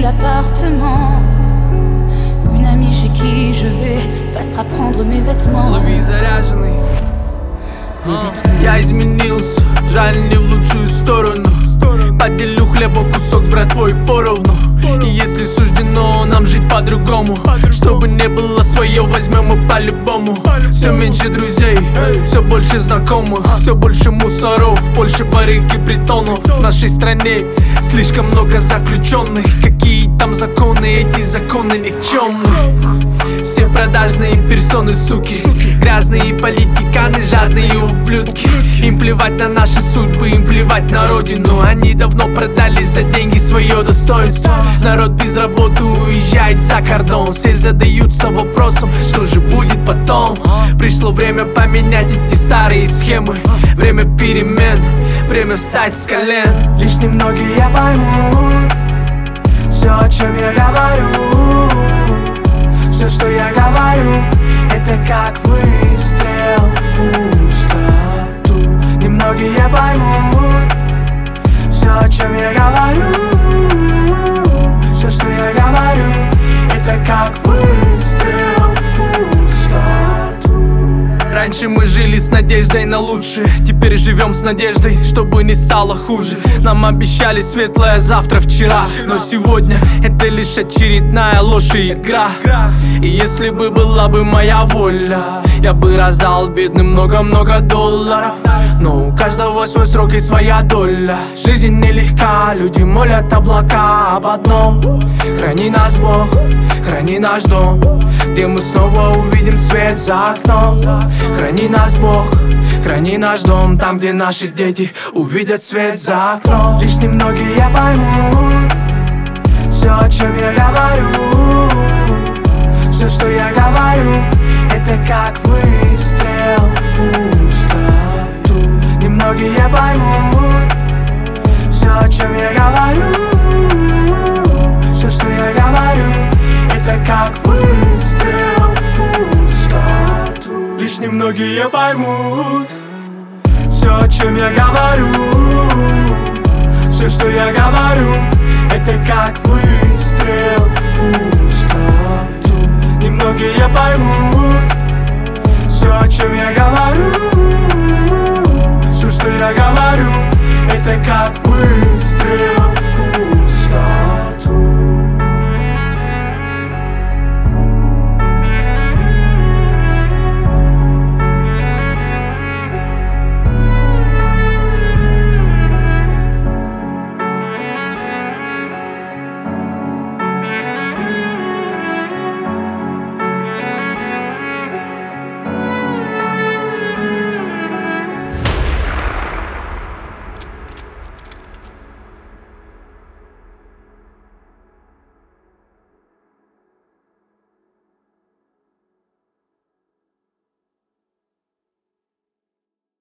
l'appartement. Une amie chez qui je vais passera prendre mes vêtements. Лови заряженный. Я изменился, жаль, не в лучшую сторону. Поделю хлеба кусок с братвой поровну. И если суждено нам жить по-другому, чтобы не было свое, возьмем мы по-любому. Все меньше друзей, все больше знакомых, все больше мусоров, больше барыг и притонов. В нашей стране слишком много заключенных. Какие там законы, эти законы никчемны. Все продажные персоны, суки, грязные политиканы, жадные ублюдки. Им плевать на наши судьбы, им плевать на родину. Они давно продали за деньги свое достоинство. Народ без работы уезжает за кордон. Все задаются вопросом, что же будет потом. Пришло время поменять эти старые схемы. Время перемен, время встать с колен. Лишь немногие поймут все, о чем я говорю. Все, что я говорю, это как выстрел в пустоту. Немногие поймут все, о чем я говорю. Все, что я говорю, это как выстрел в пустоту. Раньше мы жили с надеждой на лучшее, теперь живем с надеждой, чтобы не стало хуже. Нам обещали светлое завтра вчера, но сегодня это лишь очередная ложь и игра. И если бы была бы моя воля, я бы раздал бедным много-много долларов. Но у каждого свой срок и своя доля. Жизнь нелегка, люди молят облака об одном: храни нас Бог, храни наш дом, где мы снова увидим свет за окном. Храни нас Бог, храни наш дом, там, где наши дети увидят свет за окном. Лишь немногие поймут все, о чем я говорю. Все, что я говорю, это как выстрел в пустоту. Немногие поймут все, о чем я говорю. Все, что я говорю, это как выстрел в пустоту. Лишь немногие поймут все, о чем я говорю. Все, что я говорю, это как выстрел в пустоту. Немногие поймут все, о чем я говорю. Все, что я говорю, это как выстрел